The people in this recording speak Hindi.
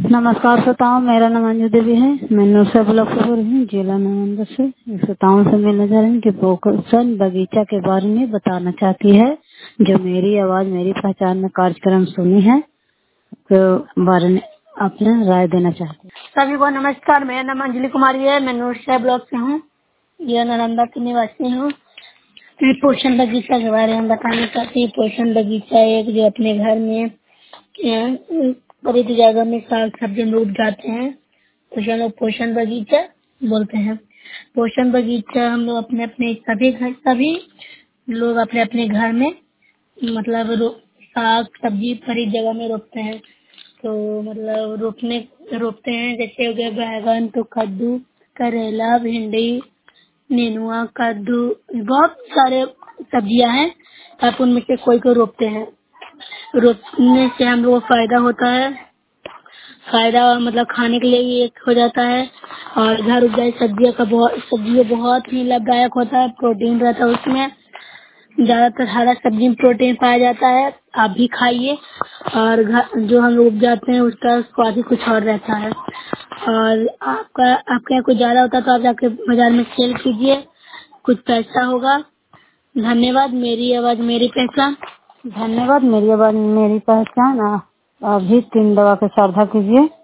नमस्कार श्रोताओं, मेरा नाम अंजू देवी है। मैं नूरसा ब्लॉक से बोल रही हूँ, जिला नालंदा से। श्रोताओं से मिलने जा रही हूँ कि पोषण बगीचा के बारे में बताना चाहती है, जो मेरी आवाज मेरी पहचान में कार्यक्रम सुनी है तो बारे में अपने राय देना चाहती हूँ। सभी को नमस्कार। मेरा नाम अंजलि कुमारी है। मैं नूरसा ब्लॉक से हूँ, जिला नालंदा की निवासी हूँ। मैं पोषण बगीचा के बारे में बताना चाहती हूँ। पोषण बगीचा एक जो अपने घर में बड़ी जगह में साग सब्जी में उग जाते हैं, तो हम लोग पोषण बगीचा बोलते हैं। पोषण बगीचा हम लोग अपने अपने सभी लोग अपने अपने घर में मतलब साग सब्जी बड़ी जगह में रोपते हैं। तो मतलब रोपते हैं, जैसे हो गया बैगन, तो कद्दू, करेला, भिंडी, नेनुआ, कद्दू, बहुत सारे सब्जियां हैं। आप उनमें से कोई को रोपते हैं। रोपने से हम लोग को फायदा होता है। फायदा मतलब खाने के लिए भी एक हो जाता है, और घर उगाई सब्जियां बहुत ही लाभदायक होता है। प्रोटीन रहता है उसमें। ज्यादातर हरा सब्जी में प्रोटीन पाया जाता है। आप भी खाइए। और जो हम लोग उपजाते हैं उसका स्वाद ही कुछ और रहता है। और आपका कुछ ज्यादा होता है तो आप जाके बाजार में सेल कीजिए, कुछ पैसा होगा। धन्यवाद। मेरी आवाज मेरी पहचान। धन्यवाद। मेरी आवाज मेरी पहचान। आप भी 3 दवा का साझा कीजिए।